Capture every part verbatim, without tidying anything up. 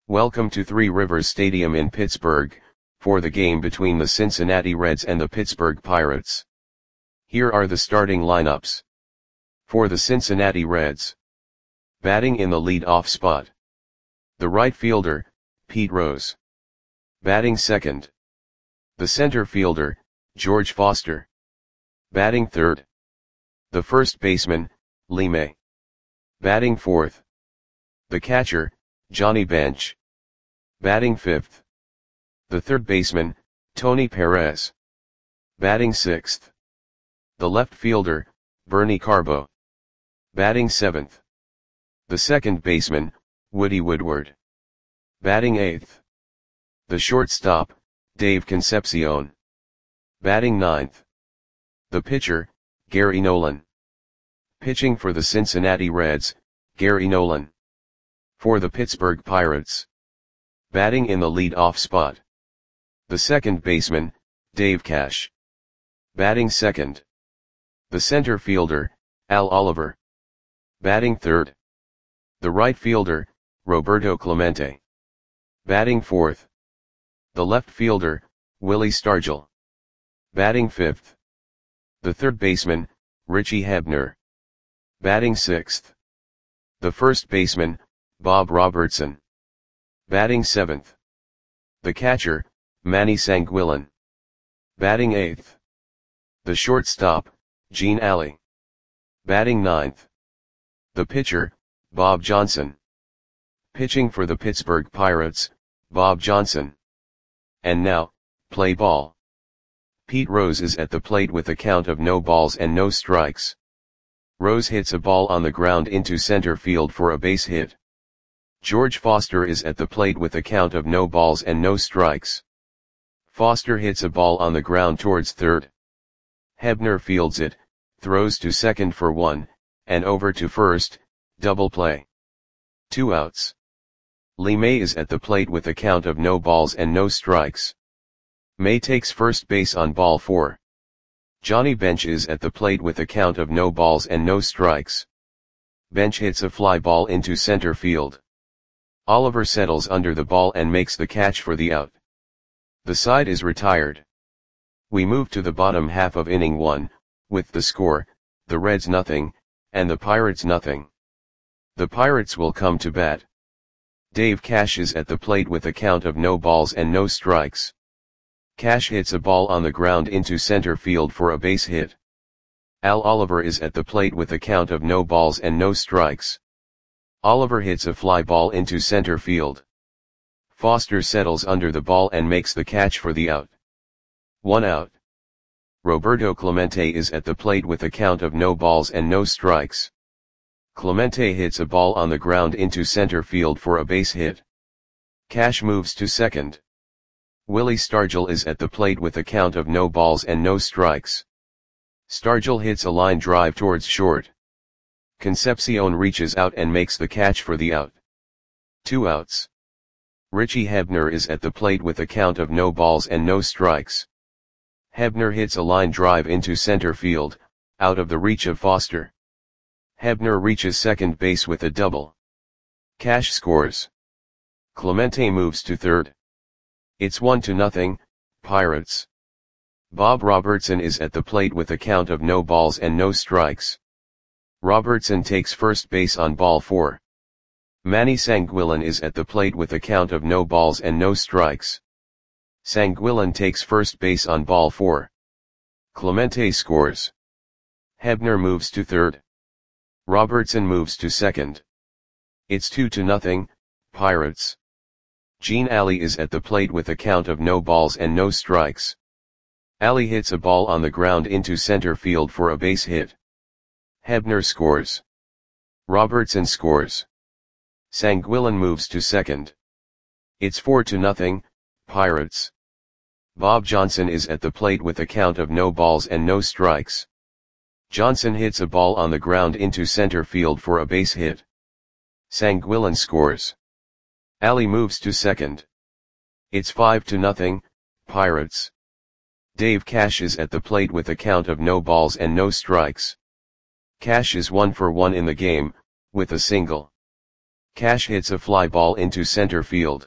Welcome to Three Rivers Stadium in Pittsburgh, for the game between the Cincinnati Reds and the Pittsburgh Pirates. Here are the starting lineups. For the Cincinnati Reds. Batting in the lead-off spot. The right fielder, Pete Rose. Batting second. The center fielder, George Foster. Batting third. The first baseman, Lee May. Batting fourth. The catcher, Johnny Bench. Batting fifth. The third baseman, Tony Perez. Batting sixth. The left fielder, Bernie Carbo. Batting seventh. The second baseman, Woody Woodward. Batting eighth. The shortstop, Dave Concepcion. Batting ninth. The pitcher, Gary Nolan. Pitching for the Cincinnati Reds, Gary Nolan. For the Pittsburgh Pirates. Batting in the lead-off spot. The second baseman, Dave Cash. Batting second. The center fielder, Al Oliver. Batting third. The right fielder, Roberto Clemente. Batting fourth. The left fielder, Willie Stargell. Batting fifth. The third baseman, Richie Hebner. Batting sixth. The first baseman, Bob Robertson. Batting seventh. The catcher, Manny Sanguillen. Batting eighth. The shortstop, Gene Alley. Batting ninth. The pitcher, Bob Johnson. Pitching for the Pittsburgh Pirates, Bob Johnson. And now, play ball. Pete Rose is at the plate with a count of no balls and no strikes. Rose hits a ball on the ground into center field for a base hit. George Foster is at the plate with a count of no balls and no strikes. Foster hits a ball on the ground towards third. Hebner fields it, throws to second for one, and over to first, double play. Two outs. Lee May is at the plate with a count of no balls and no strikes. May takes first base on ball four. Johnny Bench is at the plate with a count of no balls and no strikes. Bench hits a fly ball into center field. Oliver settles under the ball and makes the catch for the out. The side is retired. We move to the bottom half of inning one, with the score, the Reds nothing, and the Pirates nothing. The Pirates will come to bat. Dave Cash is at the plate with a count of no balls and no strikes. Cash hits a ball on the ground into center field for a base hit. Al Oliver is at the plate with a count of no balls and no strikes. Oliver hits a fly ball into center field. Foster settles under the ball and makes the catch for the out. One out. Roberto Clemente is at the plate with a count of no balls and no strikes. Clemente hits a ball on the ground into center field for a base hit. Cash moves to second. Willie Stargell is at the plate with a count of no balls and no strikes. Stargell hits a line drive towards short. Concepcion reaches out and makes the catch for the out. Two outs. Richie Hebner is at the plate with a count of no balls and no strikes. Hebner hits a line drive into center field, out of the reach of Foster. Hebner reaches second base with a double. Cash scores. Clemente moves to third. It's one to nothing, Pirates. Bob Robertson is at the plate with a count of no balls and no strikes. Robertson takes first base on ball four. Manny Sanguillen is at the plate with a count of no balls and no strikes. Sanguillen takes first base on ball four. Clemente scores. Hebner moves to third. Robertson moves to second. It's two to nothing, Pirates. Gene Alley is at the plate with a count of no balls and no strikes. Alley hits a ball on the ground into center field for a base hit. Hebner scores. Robertson scores. Sanguillen moves to second. It's four to nothing, Pirates. Bob Johnson is at the plate with a count of no balls and no strikes. Johnson hits a ball on the ground into center field for a base hit. Sanguillen scores. Alley moves to second. It's five to nothing, Pirates. Dave Cash is at the plate with a count of no balls and no strikes. Cash is one for one in the game, with a single. Cash hits a fly ball into center field.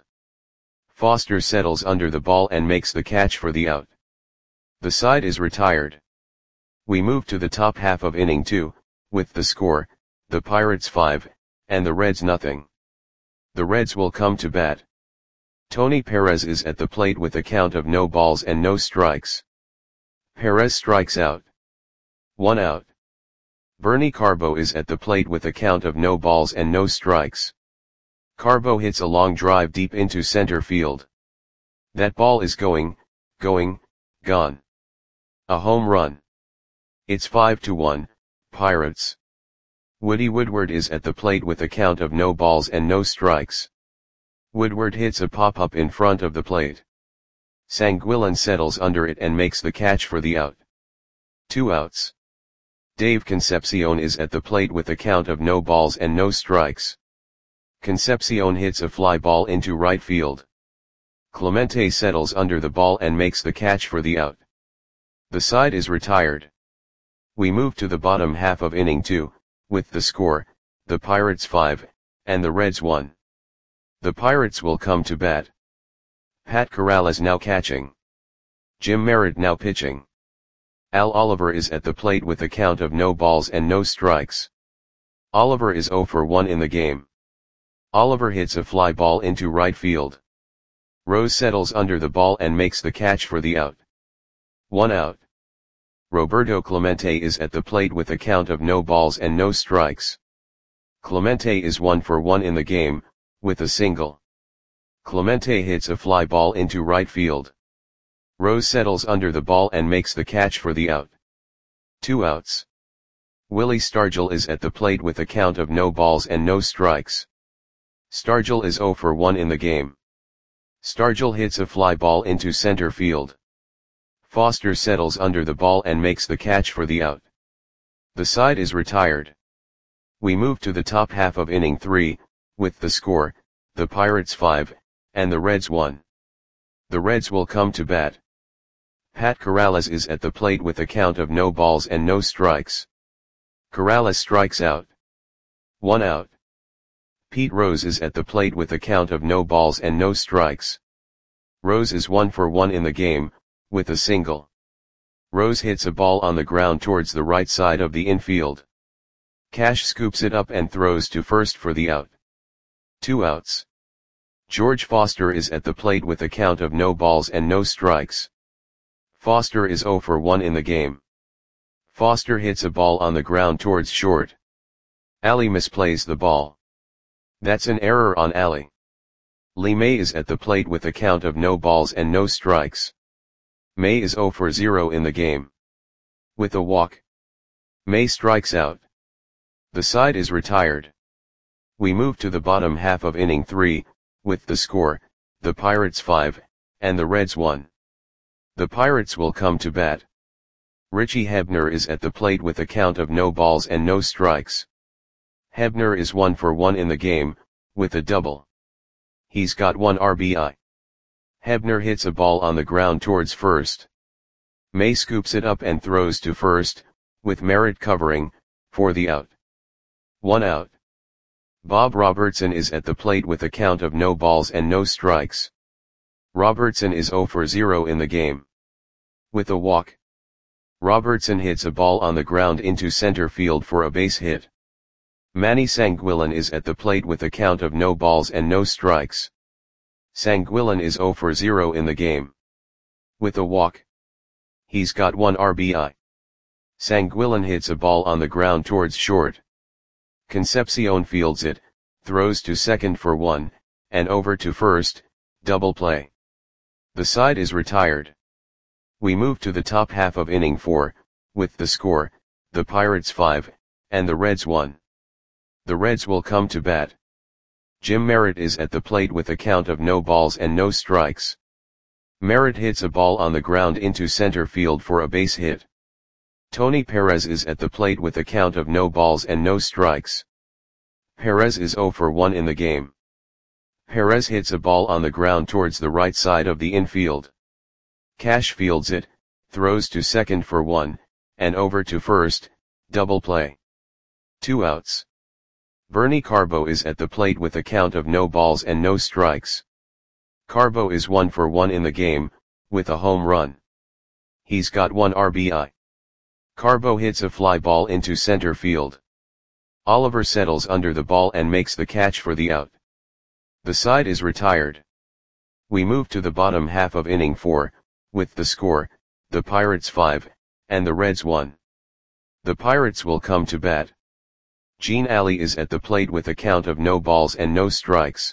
Foster settles under the ball and makes the catch for the out. The side is retired. We move to the top half of inning two, with the score, the Pirates five, and the Reds nothing. The Reds will come to bat. Tony Perez is at the plate with a count of no balls and no strikes. Perez strikes out. One out. Bernie Carbo is at the plate with a count of no balls and no strikes. Carbo hits a long drive deep into center field. That ball is going, going, gone. A home run. It's five to one, Pirates. Woody Woodward is at the plate with a count of no balls and no strikes. Woodward hits a pop-up in front of the plate. Sanguillen settles under it and makes the catch for the out. Two outs. Dave Concepcion is at the plate with a count of no balls and no strikes. Concepcion hits a fly ball into right field. Clemente settles under the ball and makes the catch for the out. The side is retired. We move to the bottom half of inning two, with the score, the Pirates five, and the Reds one. The Pirates will come to bat. Pat Corrales now catching. Jim Merritt now pitching. Al Oliver is at the plate with a count of no balls and no strikes. Oliver is zero for one in the game. Oliver hits a fly ball into right field. Rose settles under the ball and makes the catch for the out. One out. Roberto Clemente is at the plate with a count of no balls and no strikes. Clemente is one for one in the game, with a single. Clemente hits a fly ball into right field. Rose settles under the ball and makes the catch for the out. Two outs. Willie Stargell is at the plate with a count of no balls and no strikes. Stargell is zero for one in the game. Stargell hits a fly ball into center field. Foster settles under the ball and makes the catch for the out. The side is retired. We move to the top half of inning three, with the score, the Pirates five, and the Reds one. The Reds will come to bat. Pat Corrales is at the plate with a count of no balls and no strikes. Corrales strikes out. One out. Pete Rose is at the plate with a count of no balls and no strikes. Rose is one for one in the game, with a single. Rose hits a ball on the ground towards the right side of the infield. Cash scoops it up and throws to first for the out. Two outs. George Foster is at the plate with a count of no balls and no strikes. Foster is zero for one in the game. Foster hits a ball on the ground towards short. Ali misplays the ball. That's an error on Ali. Lee May is at the plate with a count of no balls and no strikes. May is zero for zero in the game. With a walk. May strikes out. The side is retired. We move to the bottom half of inning three, with the score, the Pirates five, and the Reds one. The Pirates will come to bat. Richie Hebner is at the plate with a count of no balls and no strikes. Hebner is one for one in the game, with a double. He's got one R B I. Hebner hits a ball on the ground towards first. May scoops it up and throws to first, with Merritt covering, for the out. One out. Bob Robertson is at the plate with a count of no balls and no strikes. Robertson is zero for zero in the game. With a walk. Robertson hits a ball on the ground into center field for a base hit. Manny Sanguillen is at the plate with a count of no balls and no strikes. Sanguillen is zero for zero in the game. With a walk. He's got one R B I. Sanguillen hits a ball on the ground towards short. Concepcion fields it, throws to second for one, and over to first, double play. The side is retired. We move to the top half of inning four, with the score, the Pirates five, and the Reds one. The Reds will come to bat. Jim Merritt is at the plate with a count of no balls and no strikes. Merritt hits a ball on the ground into center field for a base hit. Tony Perez is at the plate with a count of no balls and no strikes. Perez is zero for one in the game. Perez hits a ball on the ground towards the right side of the infield. Cash fields it, throws to second for one, and over to first, double play. Two outs. Bernie Carbo is at the plate with a count of no balls and no strikes. Carbo is one for one in the game, with a home run. He's got one R B I. Carbo hits a fly ball into center field. Oliver settles under the ball and makes the catch for the out. The side is retired. We move to the bottom half of inning four, with the score, the Pirates five, and the Reds one. The Pirates will come to bat. Gene Alley is at the plate with a count of no balls and no strikes.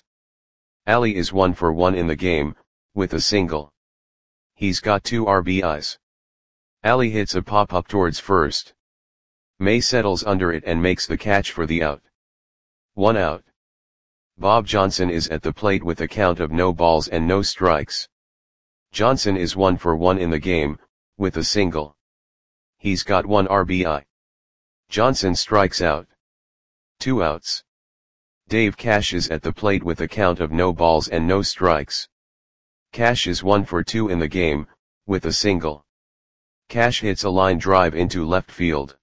Alley is one for one in the game, with a single. He's got two R B Is. Alley hits a pop-up towards first. May settles under it and makes the catch for the out. One out. Bob Johnson is at the plate with a count of no balls and no strikes. Johnson is one for one in the game, with a single. He's got one R B I. Johnson strikes out. Two outs. Dave Cash is at the plate with a count of no balls and no strikes. Cash is one for two in the game, with a single. Cash hits a line drive into left field.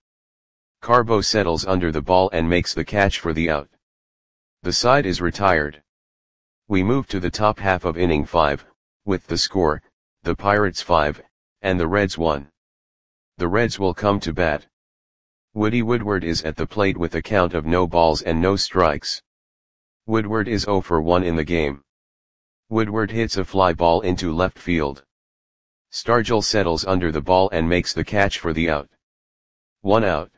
Carbo settles under the ball and makes the catch for the out. The side is retired. We move to the top half of inning five, with the score, the Pirates five, and the Reds one. The Reds will come to bat. Woody Woodward is at the plate with a count of no balls and no strikes. Woodward is zero for one in the game. Woodward hits a fly ball into left field. Stargell settles under the ball and makes the catch for the out. One out.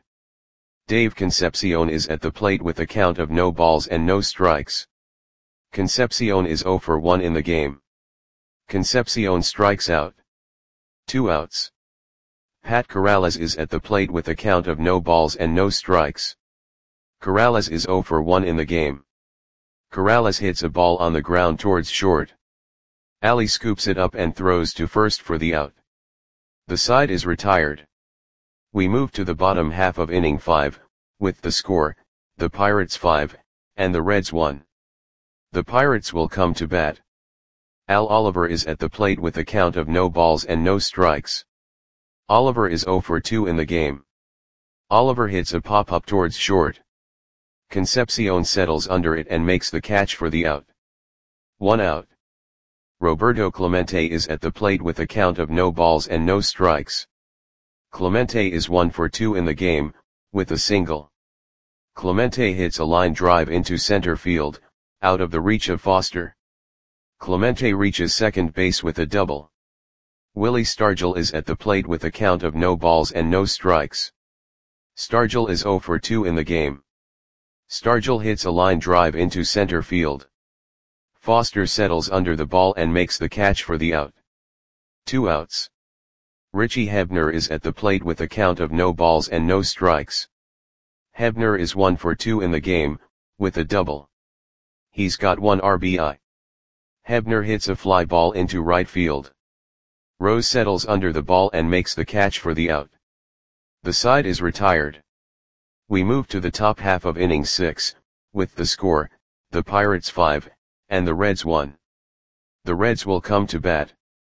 Dave Concepcion is at the plate with a count of no balls and no strikes. Concepcion is zero for one in the game. Concepcion strikes out. Two outs. Pat Corrales is at the plate with a count of no balls and no strikes. Corrales is zero for one in the game. Corrales hits a ball on the ground towards short. Alley scoops it up and throws to first for the out. The side is retired. We move to the bottom half of inning five, with the score, the Pirates five, and the Reds one. The Pirates will come to bat. Al Oliver is at the plate with a count of no balls and no strikes. Oliver is zero for two in the game. Oliver hits a pop-up towards short. Concepcion settles under it and makes the catch for the out. One out. Roberto Clemente is at the plate with a count of no balls and no strikes. Clemente is one for two in the game, with a single. Clemente hits a line drive into center field, out of the reach of Foster. Clemente reaches second base with a double. Willie Stargell is at the plate with a count of no balls and no strikes. Stargell is zero for two in the game. Stargell hits a line drive into center field. Foster settles under the ball and makes the catch for the out. Two outs. Richie Hebner is at the plate with a count of no balls and no strikes. Hebner is one for two in the game, with a double. He's got one R B I. Hebner hits a fly ball into right field. Rose settles under the ball and makes the catch for the out. The side is retired. We move to the top half of inning six, with the score, the Pirates five, and the Reds one. The Reds will come to bat.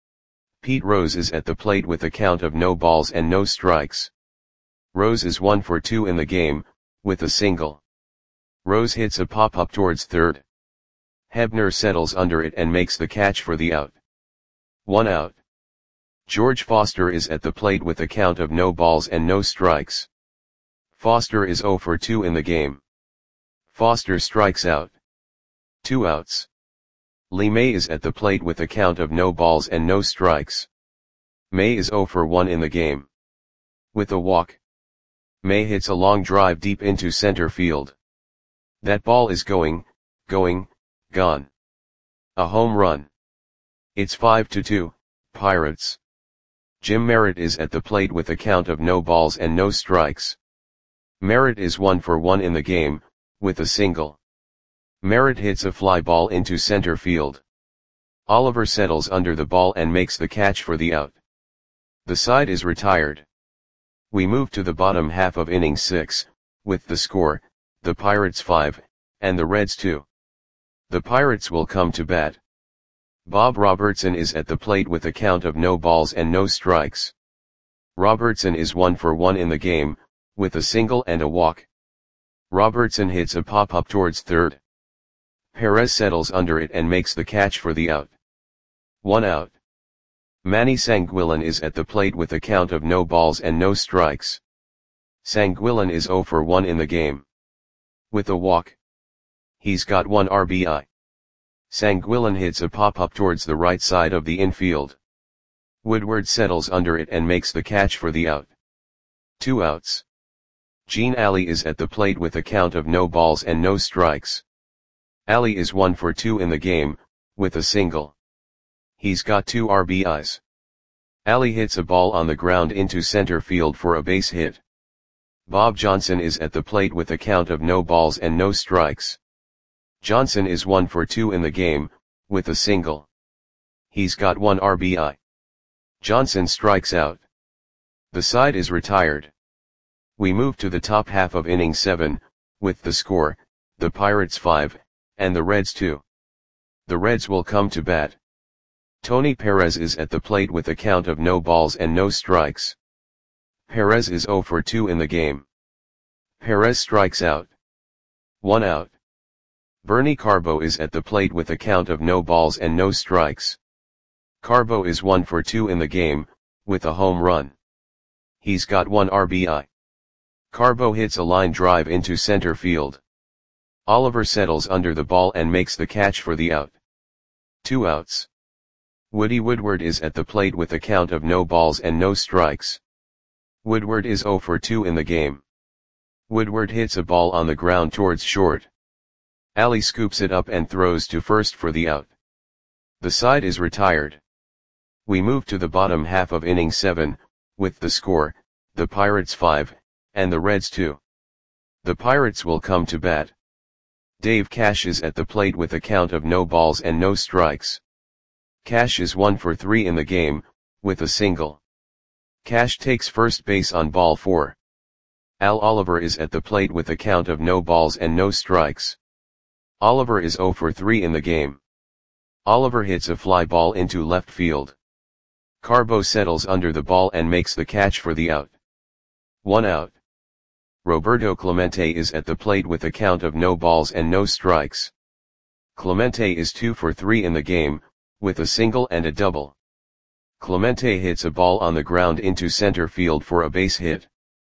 Pete Rose is at the plate with a count of no balls and no strikes. Rose is one for two in the game, with a single. Rose hits a pop-up towards third. Hebner settles under it and makes the catch for the out. One out. George Foster is at the plate with a count of no balls and no strikes. Foster is zero for two in the game. Foster strikes out. Two outs. Lee May is at the plate with a count of no balls and no strikes. May is zero for one in the game. With a walk. May hits a long drive deep into center field. That ball is going, going, gone. A home run. It's five to two, Pirates. Jim Merritt is at the plate with a count of no balls and no strikes. Merritt is one for one in the game, with a single. Merritt hits a fly ball into center field. Oliver settles under the ball and makes the catch for the out. The side is retired. We move to the bottom half of inning six, with the score, the Pirates five, and the Reds two. The Pirates will come to bat. Bob Robertson is at the plate with a count of no balls and no strikes. Robertson is one for one in the game, with a single and a walk. Robertson hits a pop-up towards third. Perez settles under it and makes the catch for the out. One out. Manny Sanguillen is at the plate with a count of no balls and no strikes. Sanguillen is zero for one in the game. With a walk. He's got one R B I. Sanguillen hits a pop-up towards the right side of the infield. Woodward settles under it and makes the catch for the out. Two outs. Gene Alley is at the plate with a count of no balls and no strikes. Alley is one for two in the game, with a single. He's got two R B Is. Alley hits a ball on the ground into center field for a base hit. Bob Johnson is at the plate with a count of no balls and no strikes. Johnson is one for two in the game, with a single. He's got one R B I. Johnson strikes out. The side is retired. We move to the top half of inning seven, with the score, the Pirates five, and the Reds two. The Reds will come to bat. Tony Perez is at the plate with a count of no balls and no strikes. Perez is zero for two in the game. Perez strikes out. One out. Bernie Carbo is at the plate with a count of no balls and no strikes. Carbo is one for two in the game, with a home run. He's got one R B I. Carbo hits a line drive into center field. Oliver settles under the ball and makes the catch for the out. Two outs. Woody Woodward is at the plate with a count of no balls and no strikes. Woodward is zero for two in the game. Woodward hits a ball on the ground towards short. Alley scoops it up and throws to first for the out. The side is retired. We move to the bottom half of inning seven, with the score, the Pirates five, and the Reds two. The Pirates will come to bat. Dave Cash is at the plate with a count of no balls and no strikes. Cash is one for three in the game, with a single. Cash takes first base on ball four. Al Oliver is at the plate with a count of no balls and no strikes. Oliver is zero for three in the game. Oliver hits a fly ball into left field. Carbo settles under the ball and makes the catch for the out. One out. Roberto Clemente is at the plate with a count of no balls and no strikes. Clemente is two for three in the game, with a single and a double. Clemente hits a ball on the ground into center field for a base hit.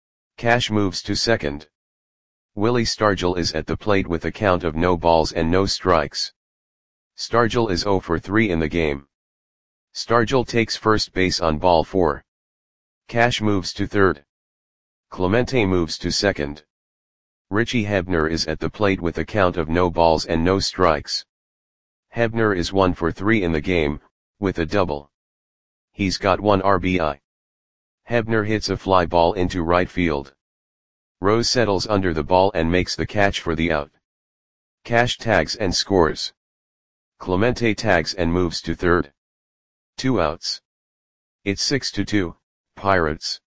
Cash moves to second. Willie Stargell is at the plate with a count of no balls and no strikes. Stargell is zero for three in the game. Stargell takes first base on ball four. Cash moves to third. Clemente moves to second. Richie Hebner is at the plate with a count of no balls and no strikes. Hebner is one for three in the game, with a double. He's got one R B I. Hebner hits a fly ball into right field. Rose settles under the ball and makes the catch for the out. Cash tags and scores. Clemente tags and moves to third. Two outs. It's six to two, Pirates.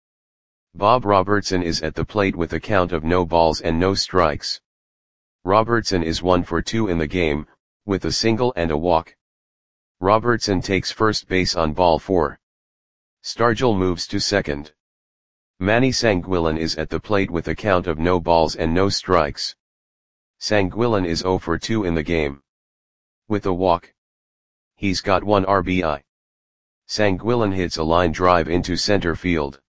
Bob Robertson is at the plate with a count of no balls and no strikes. Robertson is one for two in the game, with a single and a walk. Robertson takes first base on ball four. Stargell moves to second. Manny Sanguillen is at the plate with a count of no balls and no strikes. Sanguillen is zero for two in the game. With a walk. He's got one R B I. Sanguillen hits a line drive into center field.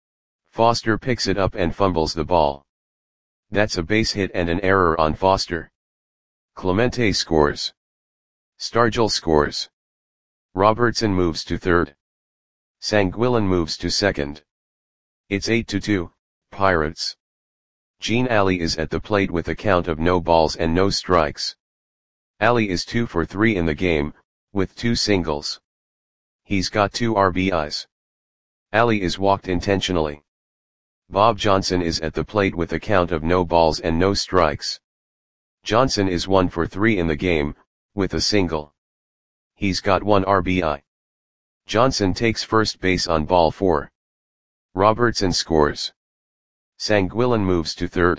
Foster picks it up and fumbles the ball. That's a base hit and an error on Foster. Clemente scores. Stargell scores. Robertson moves to third. Sanguillen moves to second. It's eight to two, Pirates. Gene Alley is at the plate with a count of no balls and no strikes. Alley is two for three in the game, with two singles. He's got two R B Is. Alley is walked intentionally. Bob Johnson is at the plate with a count of no balls and no strikes. Johnson is one for three in the game, with a single. He's got one R B I. Johnson takes first base on ball four. Robertson scores. Sanguillen moves to third.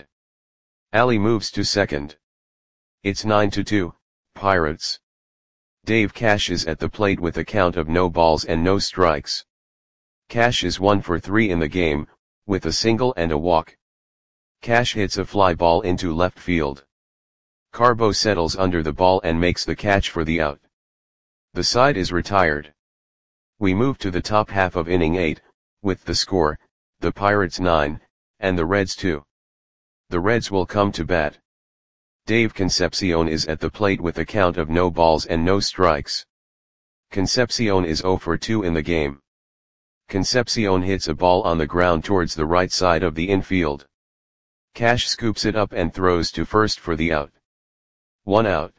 Alley moves to second. It's nine to two, Pirates. Dave Cash is at the plate with a count of no balls and no strikes. Cash is one for three in the game, with a single and a walk. Cash hits a fly ball into left field. Carbo settles under the ball and makes the catch for the out. The side is retired. We move to the top half of inning eight, with the score, the Pirates nine, and the Reds two. The Reds will come to bat. Dave Concepcion is at the plate with a count of no balls and no strikes. Concepcion is zero for two in the game. Concepcion hits a ball on the ground towards the right side of the infield. Cash scoops it up and throws to first for the out. One out.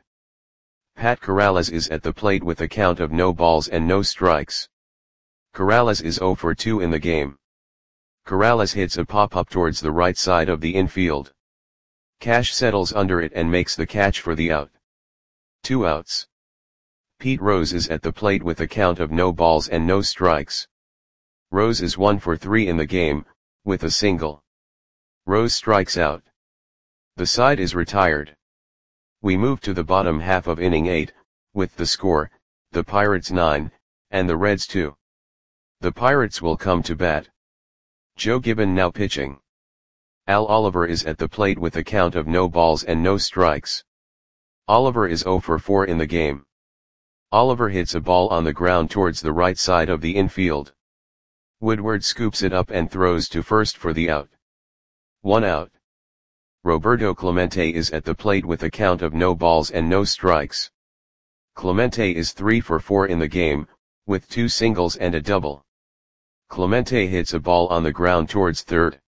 Pat Corrales is at the plate with a count of no balls and no strikes. Corrales is zero for two in the game. Corrales hits a pop-up towards the right side of the infield. Cash settles under it and makes the catch for the out. Two outs. Pete Rose is at the plate with a count of no balls and no strikes. Rose is one for three in the game, with a single. Rose strikes out. The side is retired. We move to the bottom half of inning eight, with the score, the Pirates nine, and the Reds two. The Pirates will come to bat. Joe Gibbon now pitching. Al Oliver is at the plate with a count of no balls and no strikes. Oliver is zero for four in the game. Oliver hits a ball on the ground towards the right side of the infield. Woodward scoops it up and throws to first for the out. One out. Roberto Clemente is at the plate with a count of no balls and no strikes. Clemente is three for four in the game, with two singles and a double. Clemente hits a ball on the ground towards third.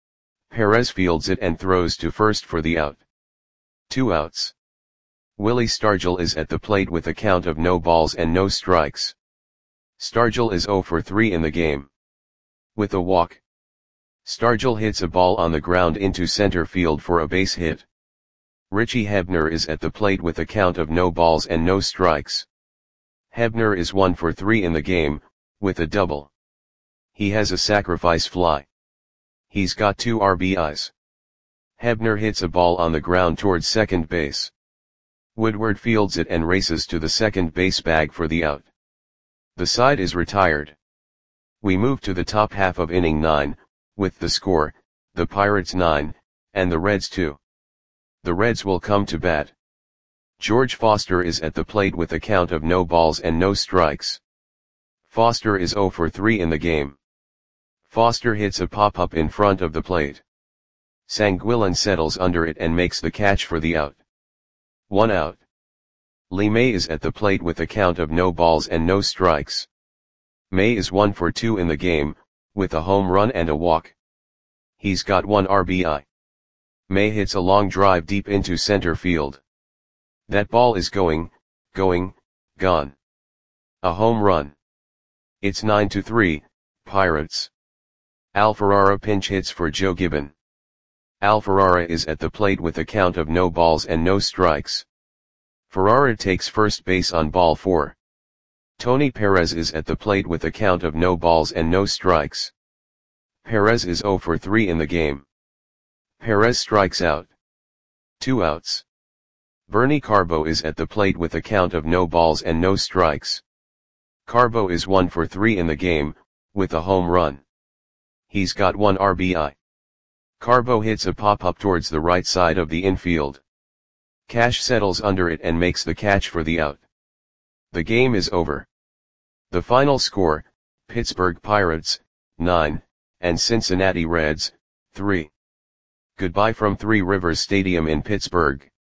Perez fields it and throws to first for the out. Two outs. Willie Stargell is at the plate with a count of no balls and no strikes. Stargell is zero for three in the game. With a walk. Stargell hits a ball on the ground into center field for a base hit. Richie Hebner is at the plate with a count of no balls and no strikes. Hebner is one for three in the game, with a double. He has a sacrifice fly. He's got two R B Is. Hebner hits a ball on the ground towards second base. Woodward fields it and races to the second base bag for the out. The side is retired. We move to the top half of inning nine, with the score, the Pirates nine, and the Reds two. The Reds will come to bat. George Foster is at the plate with a count of no balls and no strikes. Foster is zero for three in the game. Foster hits a pop-up in front of the plate. Sanguillen settles under it and makes the catch for the out. One out. Lee May is at the plate with a count of no balls and no strikes. May is one for two in the game, with a home run and a walk. He's got one R B I. May hits a long drive deep into center field. That ball is going, going, gone. A home run. It's nine to three, Pirates. Al Ferrara pinch hits for Joe Gibbon. Al Ferrara is at the plate with a count of no balls and no strikes. Ferrara takes first base on ball four. Tony Perez is at the plate with a count of no balls and no strikes. Perez is zero for three in the game. Perez strikes out. Two outs. Bernie Carbo is at the plate with a count of no balls and no strikes. Carbo is one for three in the game, with a home run. He's got one R B I. Carbo hits a pop-up towards the right side of the infield. Cash settles under it and makes the catch for the out. The game is over. The final score, Pittsburgh Pirates, nine, and Cincinnati Reds, three. Goodbye from Three Rivers Stadium in Pittsburgh.